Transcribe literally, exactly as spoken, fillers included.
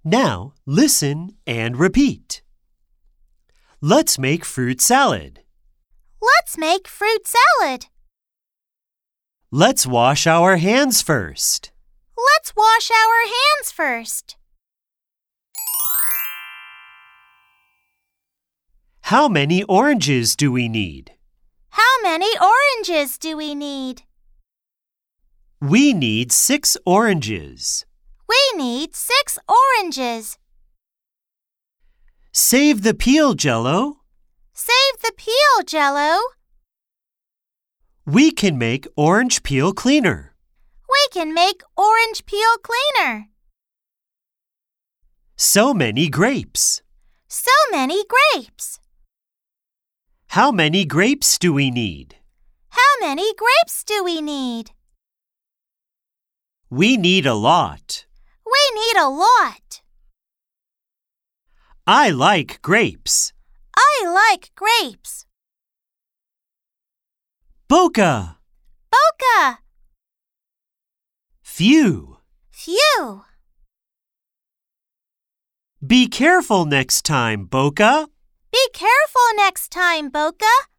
Now, listen and repeat. Let's make fruit salad. Let's make fruit salad. Let's wash our hands first. Let's wash our hands first. How many oranges do we need? How many oranges do we need? We need six oranges. We need six oranges. Save the peel, Jello. Save the peel, Jello. We can make orange peel cleaner. We can make orange peel cleaner. So many grapes. So many grapes. How many grapes do we need? How many grapes do we need? We need a lot. We need a lot. I like grapes. I like grapes. Boca. Boca. Few. Few. Be careful next time, Boca. Be careful next time, Boca.